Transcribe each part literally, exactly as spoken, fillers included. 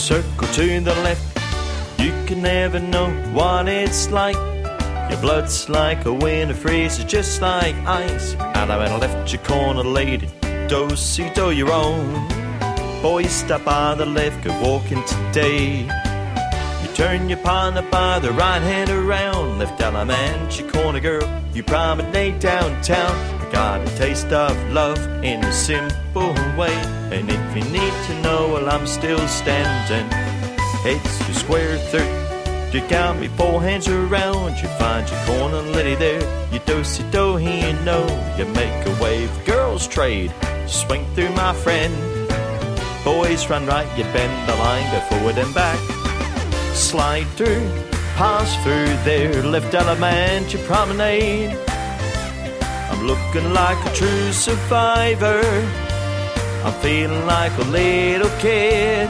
circle to the left. You can never know what it's like. Your blood's like a winter freeze, just like ice. And I'm gonna left your corner, lady, do-si-do your own. Boys, stop by the left, go walking today. You turn your partner by the right hand around. Left Alamancha corner, girl, you promenade downtown. I got a taste of love in a simple way. And if you need to know, well, I'm still standing. It's your square third. You got me four hands around. You find your corner lady there. You do-si-do, he you know. You make a wave, girls trade. Swing through, my friend. Boys run right, you bend the line, go forward and back. Slide through, pass through there. Left Alamancha promenade. I'm looking like a true survivor. I'm feeling like a little kid.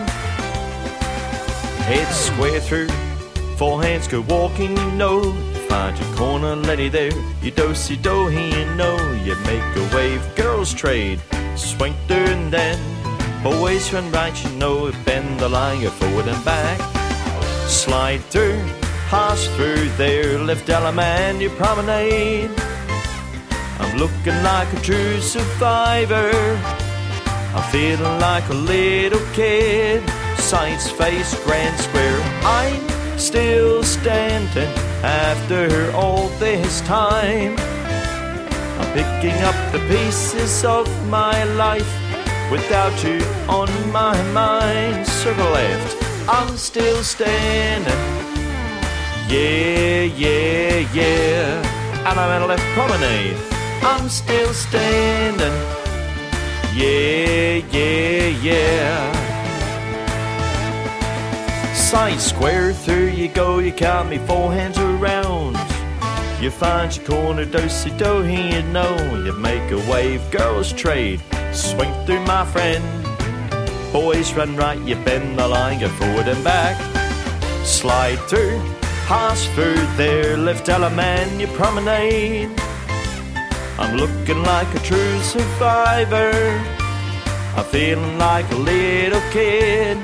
It's square through, four hands go walking, you know. You find your corner lady there. You do-si-do, he you know. You make a wave, girls trade. Swing through and then boys run right, you know. Bend the line, go forward and back. Slide through, pass through there. Left Alamancha promenade. I'm looking like a true survivor. I'm feeling like a little kid. Sights face grand square. I'm still standing after all this time. I'm picking up the pieces of my life without you on my mind. Circle left, I'm still standing. Yeah, yeah, yeah. And I'm at a left promenade. I'm still standing. Yeah, yeah, yeah. Side square through you go, you count me four hands around. You find your corner, do-si-do, he you know. You make a wave, girls trade. Swing through, my friend. Boys run right, you bend the line, go forward and back. Slide through, pass through there. Left Alamancha promenade. I'm looking like a true survivor. I'm feeling like a little kid.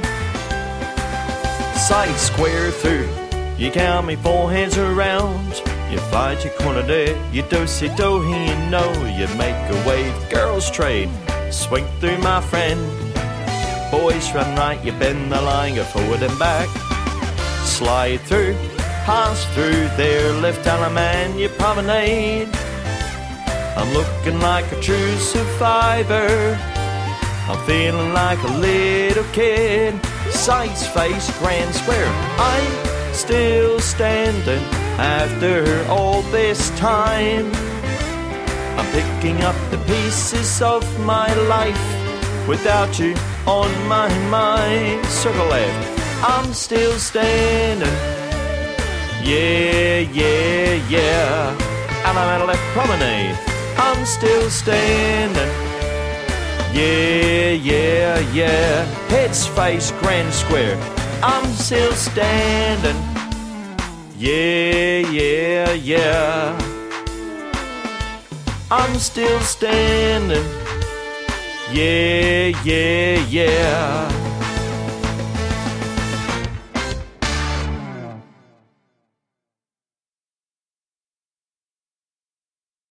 Side square through, you count me four hands around. You find your corner there, you do-si-do, he you know. You make a wave, girls trade. Swing through, my friend. Boys run right, you bend the line, go forward and back. Slide through, pass through there. Left Alamancha promenade. I'm looking like a true survivor. I'm feeling like a little kid. Sights face grand square. I'm still standing after all this time. I'm picking up the pieces of my life without you on my mind. Circle left, I'm still standing. Yeah, yeah, yeah. And I'm at a left promenade. I'm still standing. Yeah, yeah, yeah. Heads face grand square. I'm still standing. Yeah, yeah, yeah. I'm still standing. Yeah, yeah, yeah.